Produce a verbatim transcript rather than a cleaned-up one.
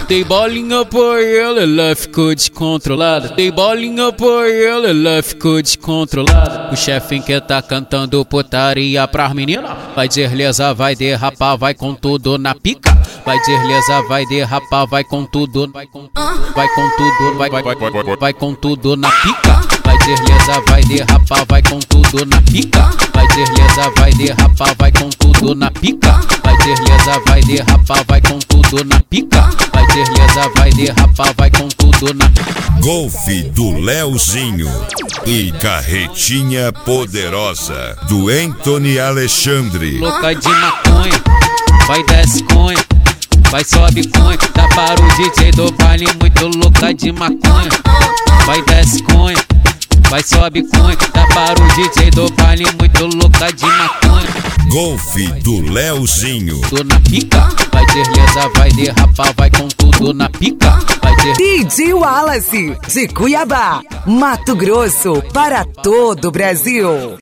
Dei bolinha por ela, ela ficou descontrolada. Dei bolinha por ela, ela ficou descontrolada. O chefe quer tá cantando putaria pras meninas. Vai deslizar, vai derrapar, vai com tudo na pica. Vai deslizar, vai derrapar, vai com tudo. Vai com, vai com tudo, vai, vai, vai, vai, vai com tudo na pica. Vai deslizar, vai derrapar, vai com tudo na pica. Vai deslizar, vai derrapar, vai com tudo na pica. Vai deslizar, vai derrapar, vai com tudo na pica. Vai deslizar, vai derrapar, vai com tudo na pica. Golfe do Leozinho e Carretinha Poderosa do Anthony Alexandre. Louca de maconha, vai desce conha, vai sobe conha. Dá para o D J do baile muito louca de maconha. Vai desce conha, vai sobe conha. Dá para o D J do baile muito louca de maconha. Golfe do Leozinho. Tudo na pica, vai deslizar, vai derrapar, vai com tudo na pica. Vai der... D J Wallace, de Cuiabá, Mato Grosso, para todo o Brasil.